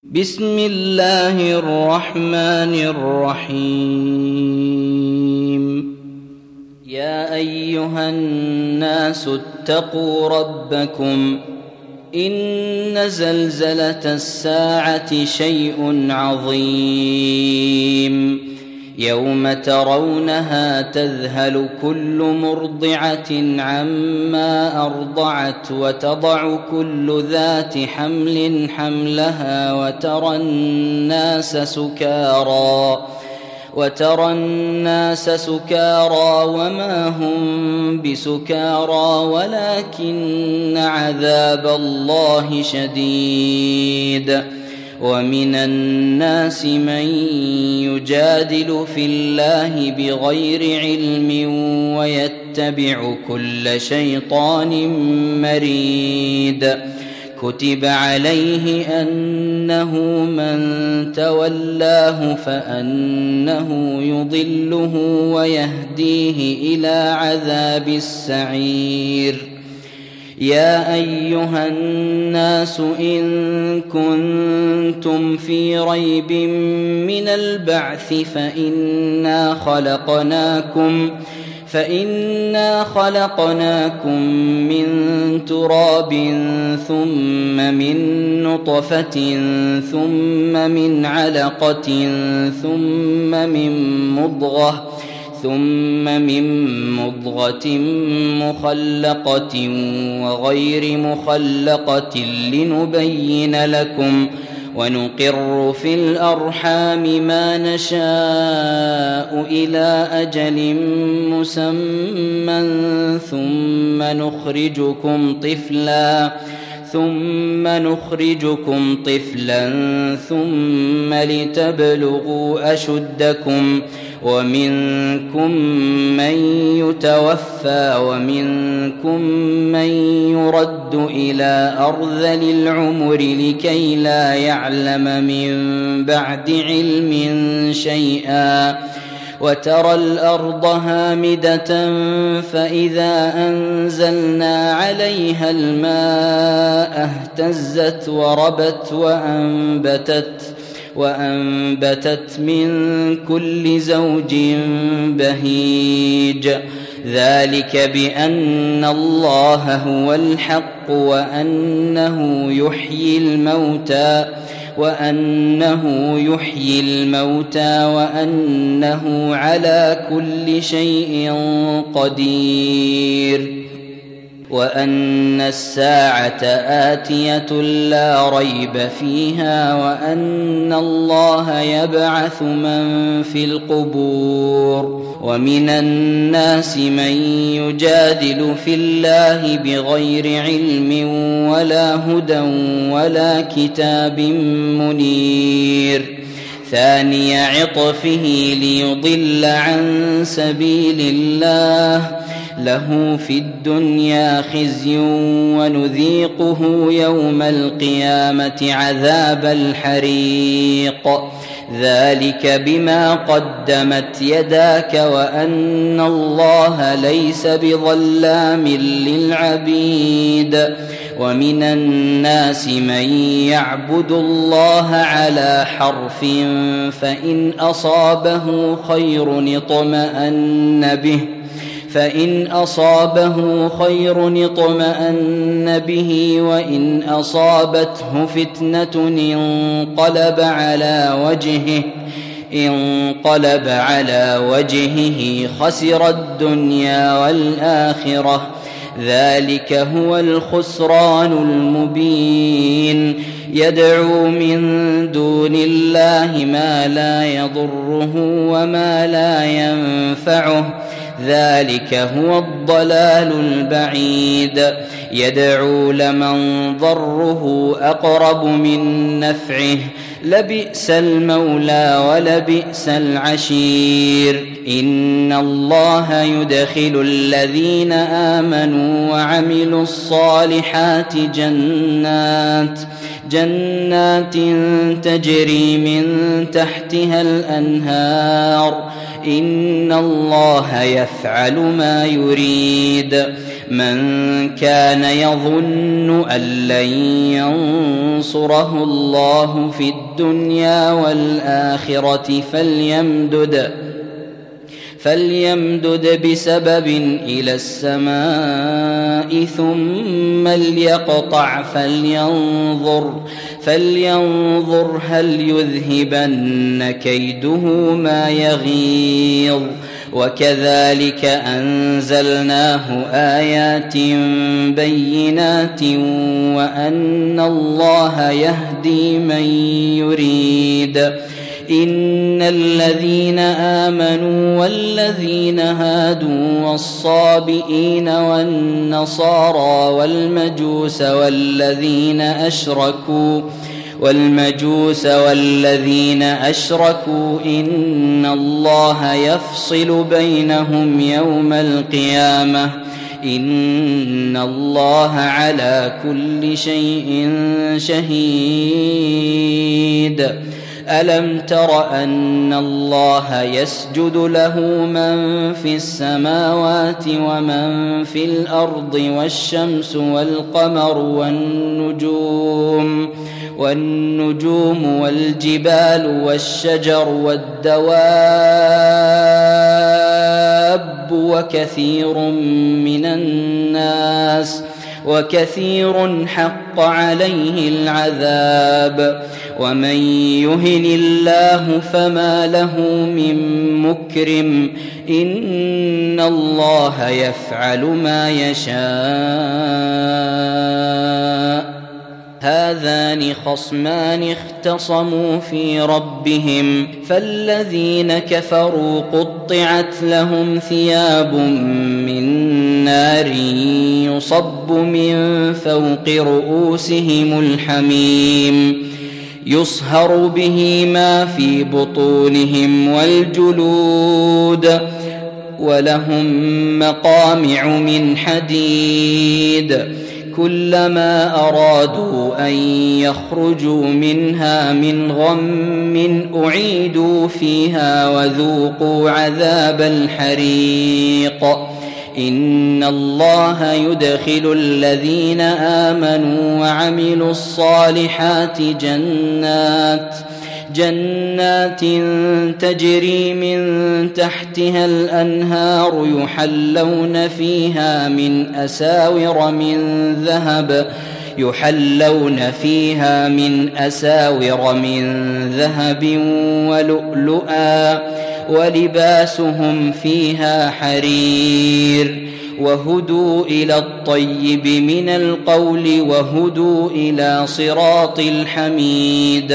بسم الله الرحمن الرحيم. يا أيها الناس اتقوا ربكم إن زلزلة الساعة شيء عظيم يوم ترونها تذهل كل مرضعة عما أرضعت وتضع كل ذات حمل حملها وترى الناس سكارى وما هم بسكارى ولكن عذاب الله شديد. ومن الناس من يجادل في الله بغير علم ويتبع كل شيطان مريد. كتب عليه أنه من تولاه فأنه يضله ويهديه إلى عذاب السعير. يا أيها الناس إن كنتم في ريب من البعث فإنا خلقناكم من تراب ثم من نطفة ثم من علقة ثم من مضغة مخلقة وغير مخلقة لنبين لكم ونقر في الأرحام ما نشاء إلى أجل مسمى ثم نخرجكم طفلا ثم لتبلغوا أشدكم ومنكم من يتوفى ومنكم من يرد إلى أرذل العمر لكي لا يعلم من بعد علم شيئا. وترى الأرض هامدة فإذا أنزلنا عليها الماء اهتزت وربت وأنبتت من كل زوج بهيج. ذلك بأن الله هو الحق وأنه يحيي الموتى وأنه على كل شيء قدير. وأن الساعة آتية لا ريب فيها وأن الله يبعث من في القبور. ومن الناس من يجادل في الله بغير علم ولا هدى ولا كتاب منير. ثاني عطفه ليضل عن سبيل الله له في الدنيا خزي ونذيقه يوم القيامة عذاب الحريق. ذلك بما قدمت يداك وأن الله ليس بظلام للعبيد. ومن الناس من يعبد الله على حرف فإن أصابه خير اطمأن به وإن أصابته فتنة انقلب على وجهه خسر الدنيا والآخرة. ذلك هو الخسران المبين. يدعو من دون الله ما لا يضره وما لا ينفعه. ذلك هو الضلال البعيد. يدعو لمن ضره أقرب من نفعه. لبئس المولى ولبئس العشير. إن الله يدخل الذين آمنوا وعملوا الصالحات جنات تجري من تحتها الأنهار. إن الله يفعل ما يريد. من كان يظن أن لن ينصره الله في الدنيا والآخرة فليمدد بسبب إلى السماء ثم ليقطع فلينظر هل يذهبن كيده ما يغيظ. وكذلك أنزلناه آيات بينات وأن الله يهدي من يريد. إن الذين آمنوا والذين هادوا والصابئين والنصارى والمجوس والذين أشركوا إن الله يفصل بينهم يوم القيامة إن الله على كل شيء شهيد. ألم تر أن الله يسجد له من في السماوات ومن في الأرض والشمس والقمر والنجوم والجبال والشجر والدواب وكثير حق عليه العذاب. ومن يهن الله فما له من مكرم إن الله يفعل ما يشاء. هذان خصمان اختصموا في ربهم فالذين كفروا قطعت لهم ثياب من نار يصب من فوق رؤوسهم الحميم يصهر به ما في بطونهم والجلود ولهم مقامع من حديد كلما أرادوا أن يخرجوا منها من غم أعيدوا فيها وذوقوا عذاب الحريق. إن الله يدخل الذين آمنوا وعملوا الصالحات جنات تجري من تحتها الأنهار يحلون فيها من أساور من ذهب ولؤلؤا ولباسهم فيها حرير وهدوا إلى الطيب من القول وهدوا إلى صراط الحميد.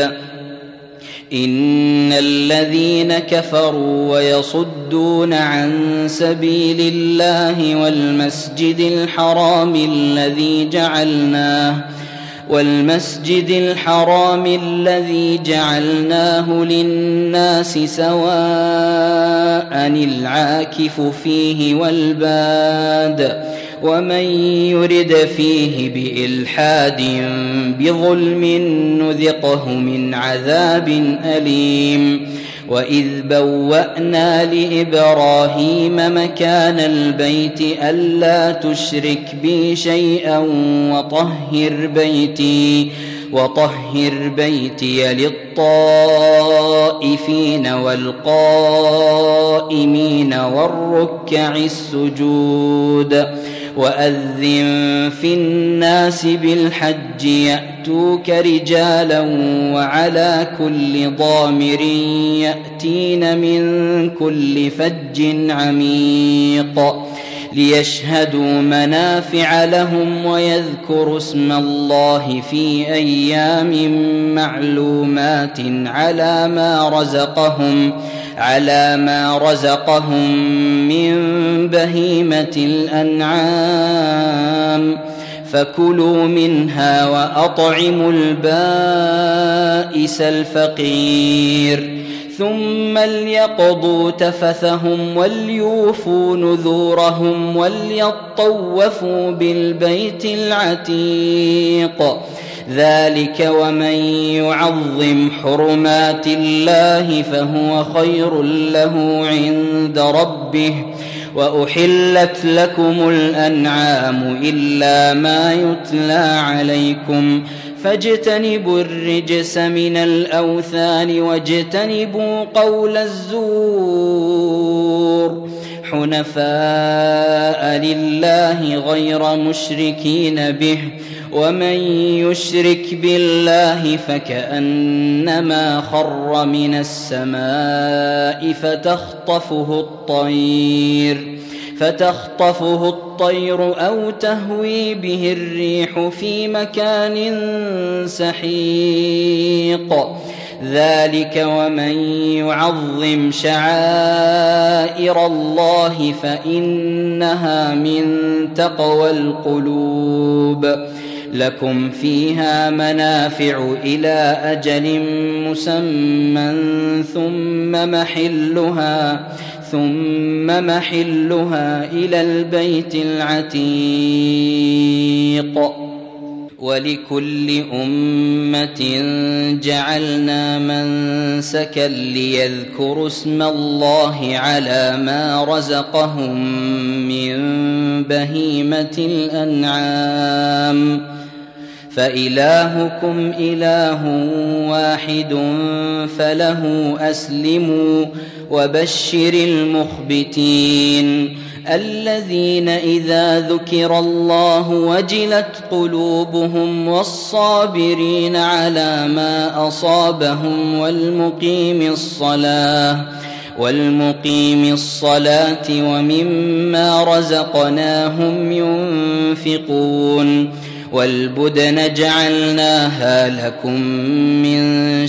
إن الذين كفروا ويصدون عن سبيل الله والمسجد الحرام الذي جعلناه للناس سواء العاكف فيه والباد ومن يرد فيه بإلحاد بظلم نذقه من عذاب أليم. وإذ بوأنا لإبراهيم مكان البيت ألا تشرك بي شيئا وطهر بيتي للطائفين والقائمين والركع السجود. وأذن في الناس بالحج يأتوك رجالا وعلى كل ضامر يأتين من كل فج عميق ليشهدوا منافع لهم ويذكروا اسم الله في أيام معلومات على ما رزقهم من بهيمة الأنعام فكلوا منها وأطعموا البائس الفقير ثم ليقضوا تفثهم وليوفوا نذورهم وليطوفوا بالبيت العتيق. ذلك ومن يعظم حرمات الله فهو خير له عند ربه وأحلت لكم الأنعام إلا ما يتلى عليكم فاجتنبوا الرجس من الأوثان واجتنبوا قول الزور حنفاء لله غير مشركين به ومن يشرك بالله فكأنما خر من السماء فتخطفه الطير أو تهوي به الريح في مكان سحيق ذلك ومن يعظم شعائر الله فإنها من تقوى القلوب لكم فيها منافع إلى أجل مسمى ثم محلها إلى البيت العتيق ولكل أمة جعلنا منسكا ليذكروا اسم الله على ما رزقهم من بهيمة الأنعام فإلهكم إله واحد فله أسلموا وبشر المخبتين الذين إذا ذكر الله وجلت قلوبهم والصابرين على ما أصابهم والمقيم الصلاة ومما رزقناهم ينفقون والبدن جعلناها لكم من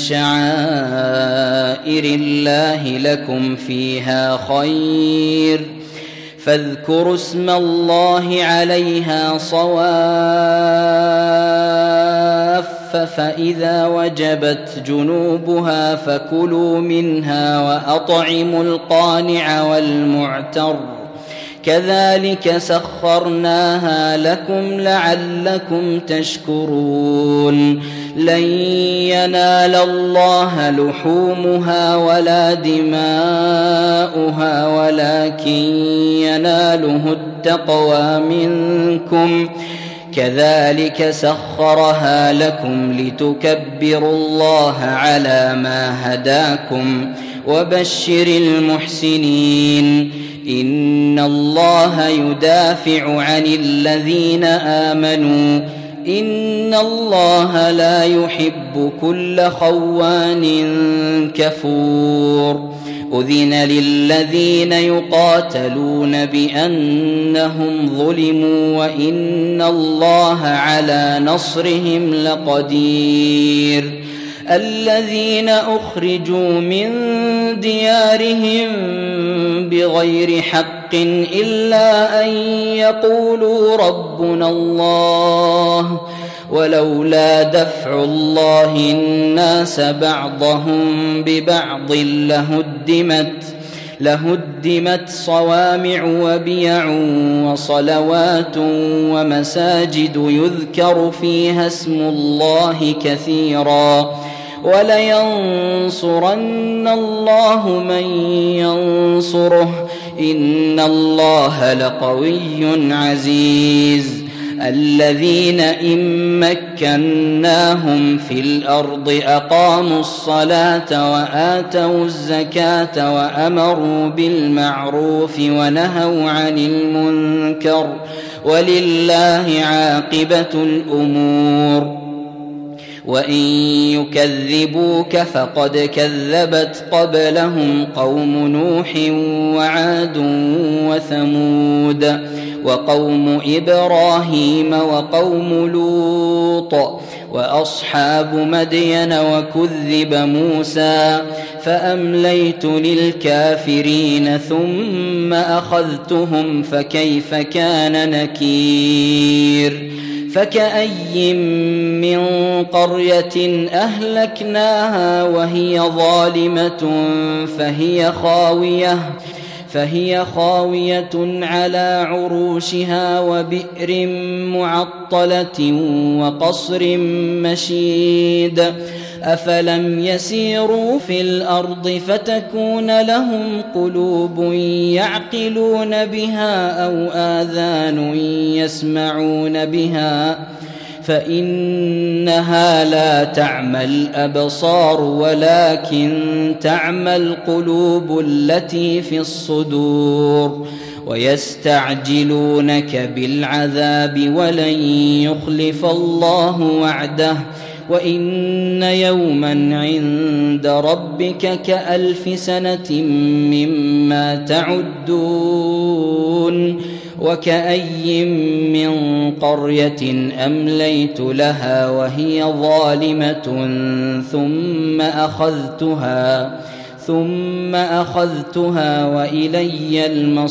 شعائر الله لكم فيها خير فاذكروا اسم الله عليها صواف فإذا وجبت جنوبها فكلوا منها وأطعموا القانع والمعتر كذلك سخرناها لكم لعلكم تشكرون لن ينال الله لحومها ولا دماؤها ولكن يناله التقوى منكم كذلك سخرها لكم لتكبروا الله على ما هداكم وبشر المحسنين إن الله يدافع عن الذين آمنوا إن الله لا يحب كل خوان كفور أذن للذين يقاتلون بأنهم ظلموا وإن الله على نصرهم لقدير الذين أخرجوا من ديارهم بغير حق إلا أن يقولوا ربنا الله ولولا دفع الله الناس بعضهم ببعض لهدمت صوامع وبيع وصلوات ومساجد يذكر فيها اسم الله كثيرا ولينصرن الله من ينصره إن الله لقوي عزيز الذين إن مكناهم في الأرض أقاموا الصلاة وآتوا الزكاة وأمروا بالمعروف ونهوا عن المنكر ولله عاقبة الأمور وإن يكذبوك فقد كذبت قبلهم قوم نوح وعاد وثمود وقوم إبراهيم وقوم لوط وأصحاب مدين وكذب موسى فأمليت للكافرين ثم أخذتهم فكيف كان نكير فكأي من قرية أهلكناها وهي ظالمة فهي خاوية على عروشها وبئر معطلة وقصر مشيد أفلم يسيروا في الأرض فتكون لهم قلوب يعقلون بها أو آذان يسمعون بها فإنها لا تعمى الأبصار ولكن تعمى القلوب التي في الصدور ويستعجلونك بالعذاب ولن يخلف الله وعده وإن يوما عند ربك كألف سنة مما تعدون وكأي من قرية أمليت لها وهي ظالمة ثم أخذتها وإلي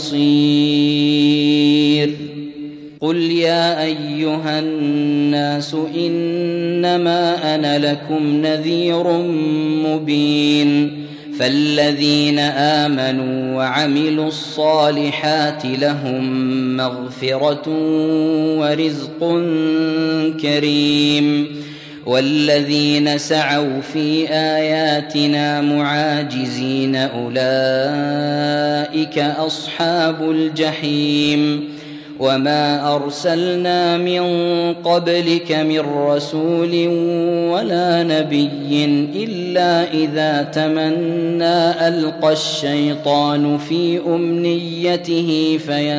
المصير قل يا أيها الناس إنما أنا لكم نذير مبين فالذين آمنوا وعملوا الصالحات لهم مغفرة ورزق كريم والذين سعوا في آياتنا معاجزين أولئك أصحاب الجحيم وما أرسلنا من قبلك من رسول ولا نبي إلا إذا تمنى ألقى الشيطان في أمنيته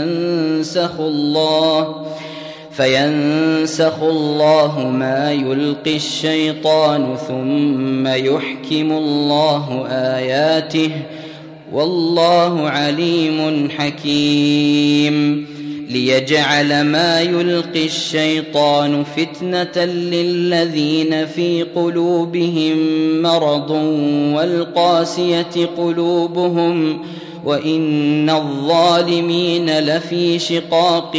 فينسخ الله ما يلقي الشيطان ثم يحكم الله آياته والله عليم حكيم ليجعل ما يلقي الشيطان فتنة للذين في قلوبهم مرض والقاسية قلوبهم وإن الظالمين لفي شقاق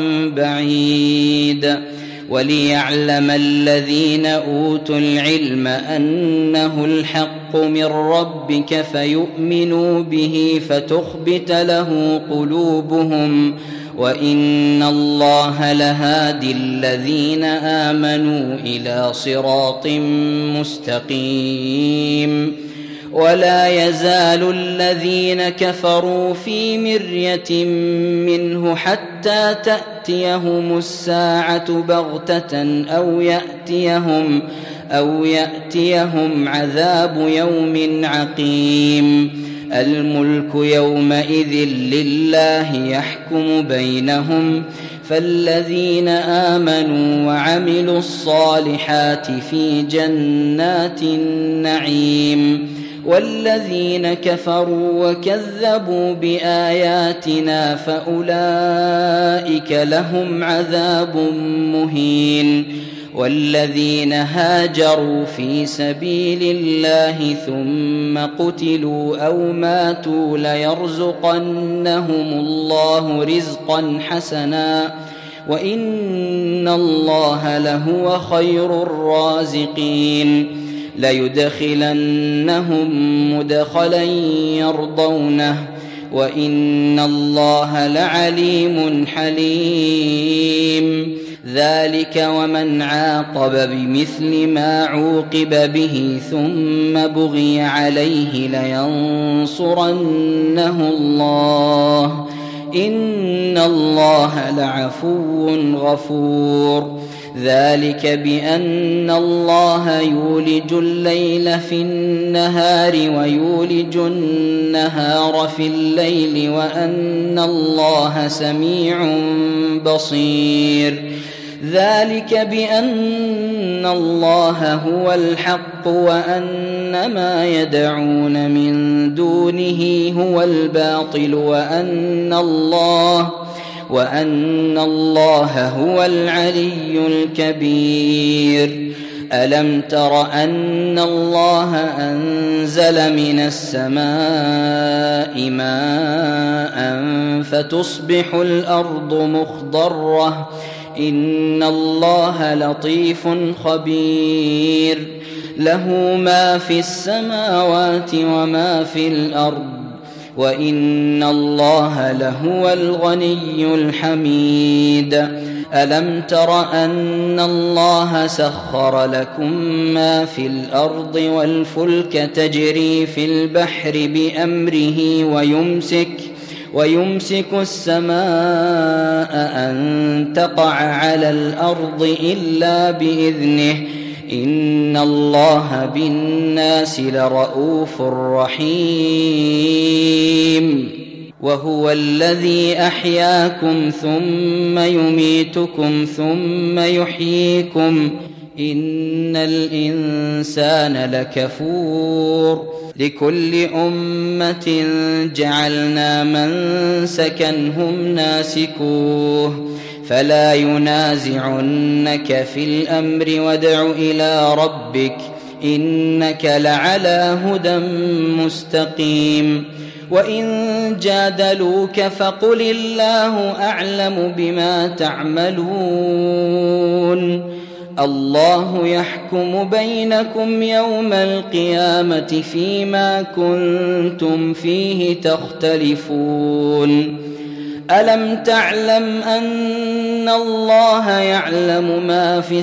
بعيد وليعلم الذين أوتوا العلم أنه الحق من ربك فيؤمنوا به فتخبت له قلوبهم وإن الله لهادي الذين آمنوا إلى صراط مستقيم ولا يزال الذين كفروا في مرية منه حتى تأتيهم الساعة بغتة أو يأتيهم عذاب يوم عقيم الملك يومئذ لله يحكم بينهم فالذين آمنوا وعملوا الصالحات في جنات النعيم والذين كفروا وكذبوا بآياتنا فأولئك لهم عذاب مهين والذين هاجروا في سبيل الله ثم قتلوا أو ماتوا ليرزقنهم الله رزقا حسنا وإن الله لهو خير الرازقين ليدخلنهم مدخلا يرضونه وإن الله لعليم حليم ذلك ومن عاقب بمثل ما عوقب به ثم بغي عليه لينصرنه الله إن الله لعفو غفور ذلك بأن الله يولج الليل في النهار ويولج النهار في الليل وأن الله سميع بصير ذلك بأن الله هو الحق وأن ما يدعون من دونه هو الباطل وأن الله هو العلي الكبير ألم تر أن الله أنزل من السماء ماء فتصبح الأرض مخضرة إن الله لطيف خبير له ما في السماوات وما في الأرض وإن الله لهو الغني الحميد ألم تر أن الله سخر لكم ما في الأرض والفلك تجري في البحر بأمره ويمسك السماء أن تقع على الأرض إلا بإذنه إن الله بالناس لرءوف رحيم وهو الذي أحياكم ثم يميتكم ثم يحييكم إن الإنسان لكفور لكل أمة جعلنا منسكا هم ناسكوه فلا ينازعنك في الأمر وادع إلى ربك إنك لعلى هدى مستقيم وإن جادلوك فقل الله أعلم بما تعملون الله يحكم بينكم يوم القيامة فيما كنتم فيه تختلفون ألم تعلم أن الله يعلم ما في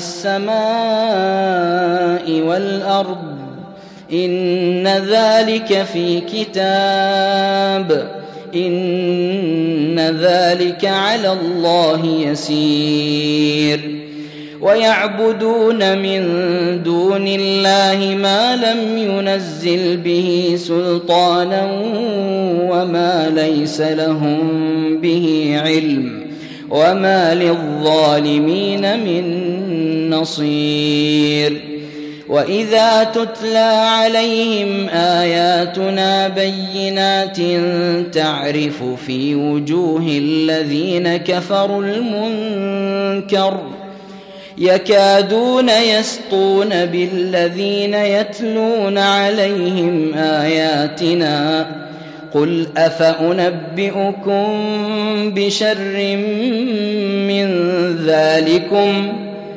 السماء والأرض إن ذلك في كتاب إن ذلك على الله يسير ويعبدون من دون الله ما لم ينزل به سلطانا وما ليس لهم به علم وما للظالمين من نصير وإذا تتلى عليهم آياتنا بينات تعرف في وجوه الذين كفروا المنكر يكادون يسطون بالذين يتلون عليهم آياتنا قل أفأنبئكم بشر من ذلكم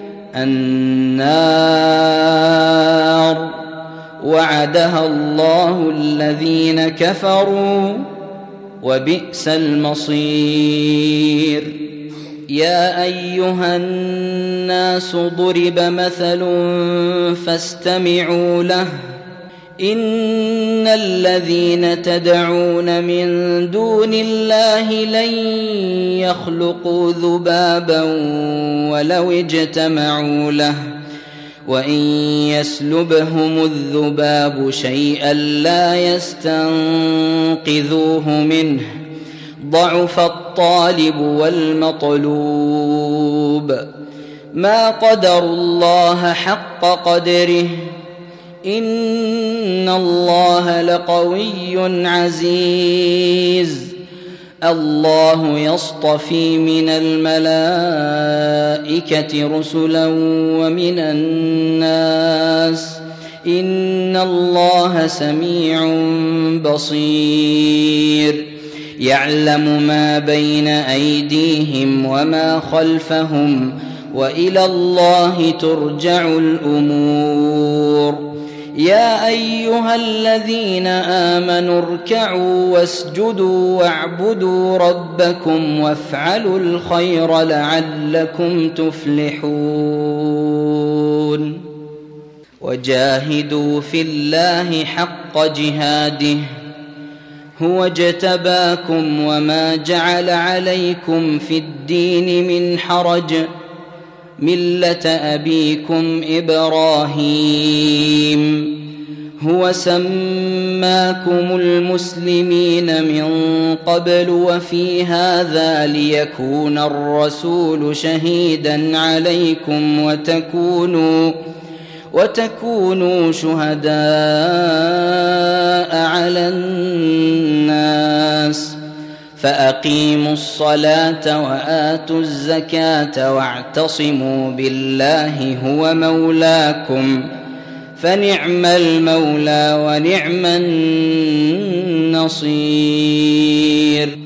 النار وعدها الله الذين كفروا وبئس المصير يا أيها الناس ضرب مثل فاستمعوا له إن الذين تدعون من دون الله لن يخلقوا ذبابا ولو اجتمعوا له وإن يسلبهم الذباب شيئا لا يستنقذوه منه ضعف الطالب والمطلوب ما قدروا الله حق قدره إن الله لقوي عزيز الله يصطفي من الملائكة رسلا ومن الناس إن الله سميع بصير يعلم ما بين أيديهم وما خلفهم وإلى الله ترجع الأمور يا أيها الذين آمنوا اركعوا واسجدوا واعبدوا ربكم وافعلوا الخير لعلكم تفلحون وجاهدوا في الله حق جهاده هو اجتباكم وما جعل عليكم في الدين من حرج ملة أبيكم إبراهيم هو سماكم المسلمين من قبل وفي هذا ليكون الرسول شهيدا عليكم وتكونوا شهداء على الناس فأقيموا الصلاة وآتوا الزكاة واعتصموا بالله هو مولاكم فنعم المولى ونعم النصير